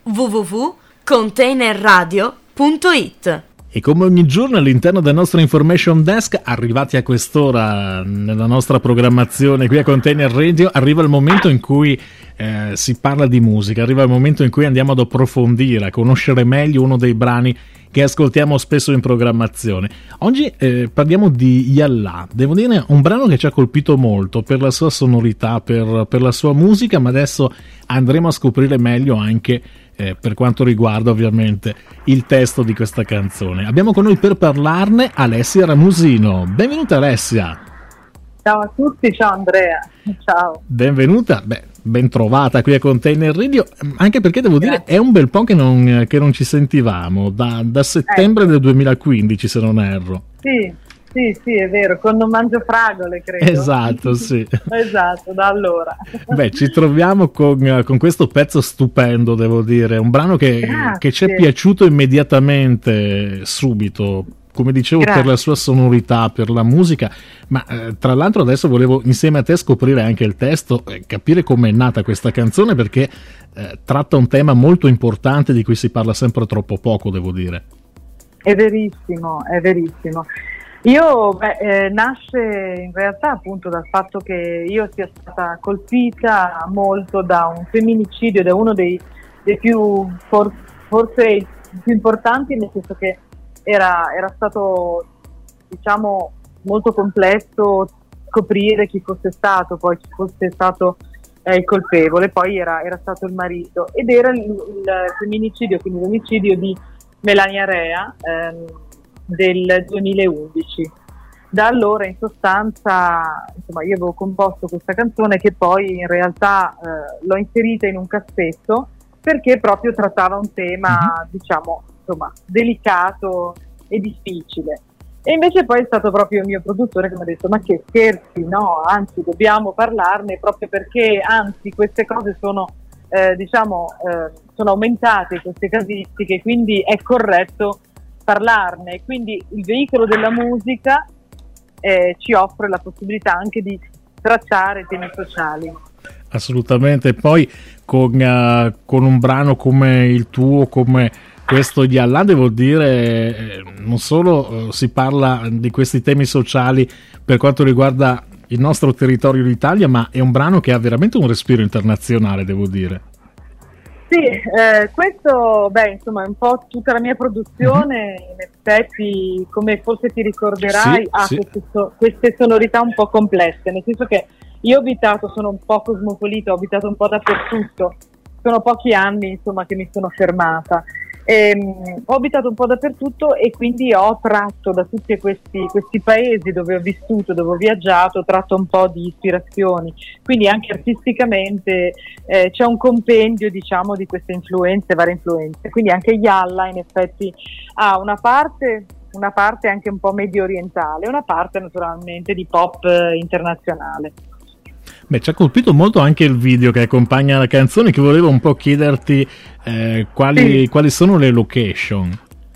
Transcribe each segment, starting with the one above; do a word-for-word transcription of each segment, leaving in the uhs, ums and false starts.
w w w punto container radio punto i t. E come ogni giorno all'interno del nostro information desk, arrivati a quest'ora nella nostra programmazione qui a Container Radio, arriva il momento in cui eh, si parla di musica, arriva il momento in cui andiamo ad approfondire, a conoscere meglio uno dei brani che ascoltiamo spesso in programmazione. Oggi eh, parliamo di Yalla, devo dire un brano che ci ha colpito molto per la sua sonorità, per, per la sua musica, ma adesso andremo a scoprire meglio anche Eh, per quanto riguarda ovviamente il testo di questa canzone. Abbiamo con noi per parlarne Alessia Ramusino. Benvenuta Alessia. Ciao a tutti, ciao Andrea. Ciao. Benvenuta, beh, ben trovata qui a Container Radio, anche perché devo Grazie. dire è un bel po' che non, che non ci sentivamo, da, da settembre eh. del duemilaquindici se non erro. Sì. Sì, sì, è vero, con Non mangio fragole, credo. Esatto, sì. Esatto, da allora. Beh, ci troviamo con, con questo pezzo stupendo, devo dire, un brano che, che ci è piaciuto immediatamente, subito, come dicevo, Grazie. per la sua sonorità, per la musica, ma eh, tra l'altro adesso volevo insieme a te scoprire anche il testo e capire com'è nata questa canzone, perché eh, tratta un tema molto importante di cui si parla sempre troppo poco, devo dire. È verissimo, è verissimo. Io beh, eh, nasce in realtà appunto dal fatto che io sia stata colpita molto da un femminicidio, da uno dei, dei più for, forse più importanti, nel senso che era, era stato diciamo molto complesso scoprire chi fosse stato, poi chi fosse stato eh, il colpevole, poi era, era stato il marito, ed era il, il femminicidio, quindi l'omicidio di Melania Rea, ehm, del duemilaundici. Da allora in sostanza insomma io avevo composto questa canzone che poi in realtà eh, l'ho inserita in un cassetto perché proprio trattava un tema mm-hmm. diciamo insomma delicato e difficile, e invece poi è stato proprio il mio produttore che mi ha detto ma che scherzi, no, anzi dobbiamo parlarne, proprio perché anzi queste cose sono eh, diciamo eh, sono aumentate queste casistiche, quindi è corretto parlarne. Quindi il veicolo della musica eh, ci offre la possibilità anche di tracciare temi sociali. Assolutamente, poi con, uh, con un brano come il tuo, come questo di Allah, devo dire eh, non solo uh, si parla di questi temi sociali per quanto riguarda il nostro territorio d'Italia, ma è un brano che ha veramente un respiro internazionale, devo dire. Sì, eh, questo beh insomma è un po' tutta la mia produzione, mm-hmm. in effetti come forse ti ricorderai sì, ha sì. Queste, so- queste sonorità un po' complesse, nel senso che io ho abitato, sono un po' cosmopolita, ho abitato un po' dappertutto, sono pochi anni insomma che mi sono fermata. Ehm, ho abitato un po' dappertutto e quindi ho tratto da tutti questi, questi paesi dove ho vissuto, dove ho viaggiato, ho tratto un po' di ispirazioni, quindi anche artisticamente eh, c'è un compendio diciamo di queste influenze, varie influenze, quindi anche Yalla in effetti ha una parte, una parte anche un po' medio orientale, una parte naturalmente di pop eh, internazionale. Beh, ci ha colpito molto anche il video che accompagna la canzone, che volevo un po' chiederti eh, quali, sì. quali sono le location.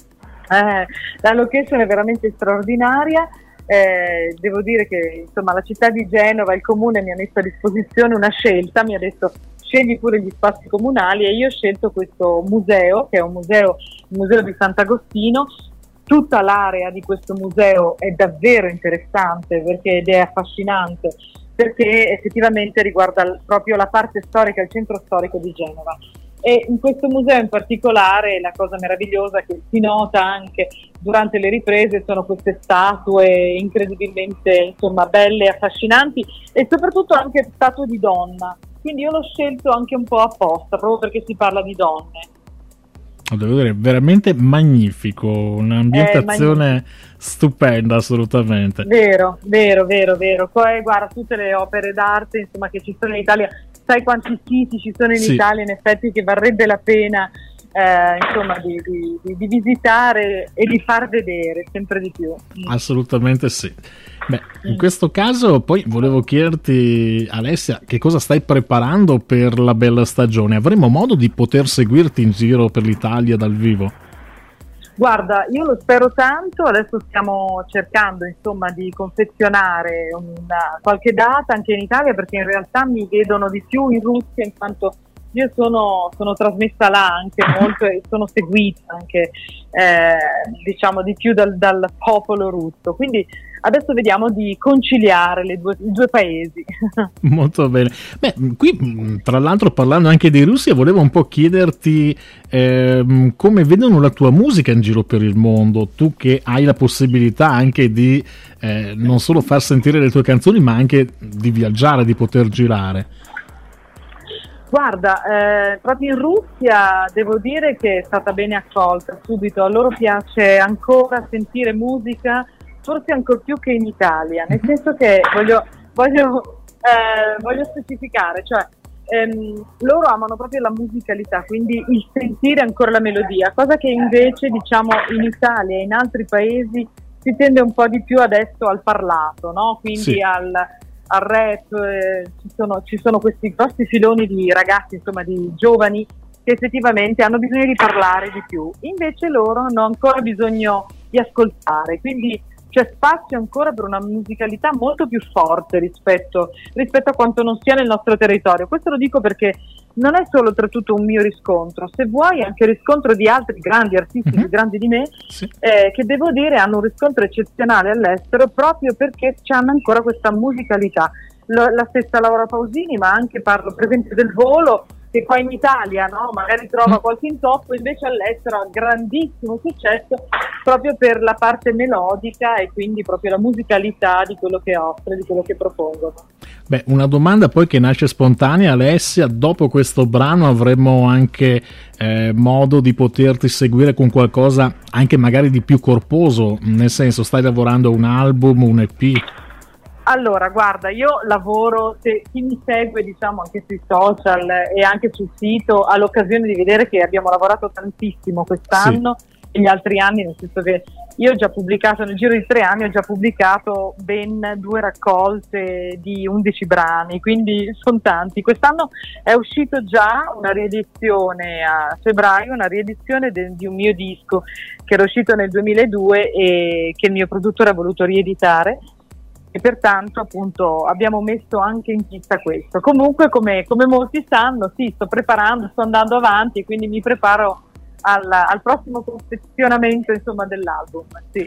Eh, la location è veramente straordinaria, eh, devo dire che insomma la città di Genova, il comune mi ha messo a disposizione una scelta, mi ha detto scegli pure gli spazi comunali, e io ho scelto questo museo, che è un museo, il museo di Sant'Agostino. Tutta l'area di questo museo è davvero interessante perché ed è affascinante, perché effettivamente riguarda proprio la parte storica, il centro storico di Genova. E in questo museo in particolare la cosa meravigliosa che si nota anche durante le riprese sono queste statue incredibilmente insomma belle e affascinanti, e soprattutto anche statue di donna, quindi io l'ho scelto anche un po' apposta proprio perché si parla di donne. Devo dire, veramente magnifico, un'ambientazione eh, stupenda assolutamente. Vero, vero, vero, vero. Poi guarda, tutte le opere d'arte insomma che ci sono in Italia, sai quanti siti ci sono in sì. Italia in effetti che varrebbe la pena eh, insomma di, di, di, di visitare e di far vedere sempre di più. Assolutamente sì. Beh, in questo caso poi volevo chiederti, Alessia, che cosa stai preparando per la bella stagione? Avremo modo di poter seguirti in giro per l'Italia dal vivo? Guarda, io lo spero tanto, adesso stiamo cercando insomma di confezionare una, qualche data anche in Italia, perché in realtà mi vedono di più in Russia in quanto io sono, sono trasmessa là anche molto e sono seguita anche eh, diciamo di più dal, dal popolo russo, quindi adesso vediamo di conciliare le due, i due paesi. Molto bene. Beh, qui tra l'altro, parlando anche di Russia, volevo un po' chiederti eh, come vedono la tua musica in giro per il mondo, tu che hai la possibilità anche di eh, non solo far sentire le tue canzoni, ma anche di viaggiare, di poter girare. Guarda, eh, proprio in Russia devo dire che è stata bene accolta subito, a loro piace ancora sentire musica, forse ancor più che in Italia, nel senso che voglio, voglio, eh, voglio specificare, cioè ehm, loro amano proprio la musicalità, quindi il sentire ancora la melodia, cosa che invece diciamo in Italia e in altri paesi si tende un po' di più adesso al parlato, no? Quindi sì. al... al rap, eh, ci sono, ci sono questi grossi filoni di ragazzi, insomma di giovani che effettivamente hanno bisogno di parlare di più, invece loro hanno ancora bisogno di ascoltare, quindi c'è spazio ancora per una musicalità molto più forte rispetto, rispetto a quanto non sia nel nostro territorio. Questo lo dico perché non è solo oltretutto un mio riscontro, se vuoi anche il riscontro di altri grandi artisti mm-hmm. più grandi di me, sì. eh, che devo dire hanno un riscontro eccezionale all'estero proprio perché hanno ancora questa musicalità. Lo, la stessa Laura Pausini, ma anche parlo per esempio del Volo, che qua in Italia no, magari trova qualche intoppo, invece all'estero ha grandissimo successo proprio per la parte melodica e quindi proprio la musicalità di quello che offre, di quello che propongono. Beh, una domanda poi che nasce spontanea, Alessia, dopo questo brano avremo anche eh, modo di poterti seguire con qualcosa anche magari di più corposo, nel senso stai lavorando a un album, un E P? Allora, guarda, io lavoro, se chi mi segue diciamo anche sui social e anche sul sito ha l'occasione di vedere che abbiamo lavorato tantissimo quest'anno sì. e gli altri anni, nel senso che io ho già pubblicato, nel giro di tre anni ho già pubblicato ben due raccolte di undici brani, quindi sono tanti. Quest'anno è uscito già una riedizione a febbraio, una riedizione de, di un mio disco che era uscito nel duemiladue e che il mio produttore ha voluto rieditare. E pertanto appunto abbiamo messo anche in pista questo. Comunque come, come molti sanno, sì, sto preparando, sto andando avanti e quindi mi preparo al, al prossimo confezionamento insomma dell'album. Sì.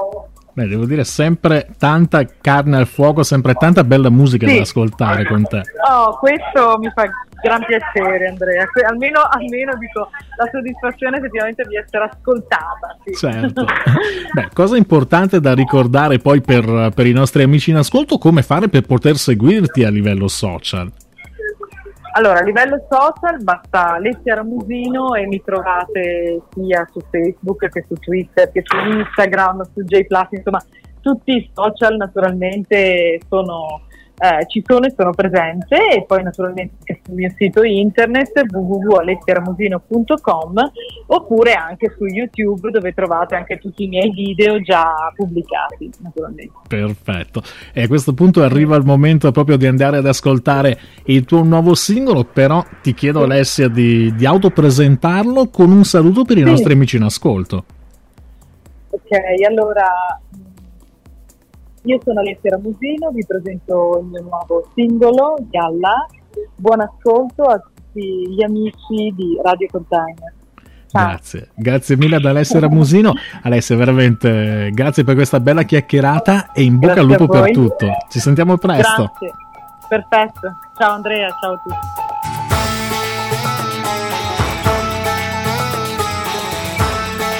Beh, devo dire sempre tanta carne al fuoco, sempre tanta bella musica sì. da ascoltare con te. Oh, questo mi fa gran piacere, Andrea. Almeno, almeno dico la soddisfazione effettivamente di essere ascoltata. Sì. Certo. Beh, cosa importante da ricordare poi per, per i nostri amici in ascolto, come fare per poter seguirti a livello social? Allora, a livello social basta Alessia Ramusino e mi trovate sia su Facebook che su Twitter che su Instagram, su J Plus, insomma tutti i social naturalmente sono, eh, ci sono e sono presente, e poi naturalmente sul mio sito internet w w w punto alessia ramusino punto com oppure anche su YouTube, dove trovate anche tutti i miei video già pubblicati naturalmente. Perfetto, e a questo punto arriva il momento proprio di andare ad ascoltare il tuo nuovo singolo, però ti chiedo Alessia di, di autopresentarlo con un saluto per i sì. nostri amici in ascolto. Ok, allora io sono Alessia Ramusino, vi presento il mio nuovo singolo, Galla. Buon ascolto a tutti gli amici di Radio Container. Ciao. Grazie, grazie mille ad Alessia Ramusino. Alessia, veramente grazie per questa bella chiacchierata e in bocca grazie al lupo per tutto. Ci sentiamo presto. Grazie, perfetto. Ciao Andrea, ciao a tutti.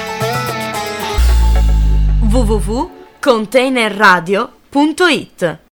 w w w punto container radio punto it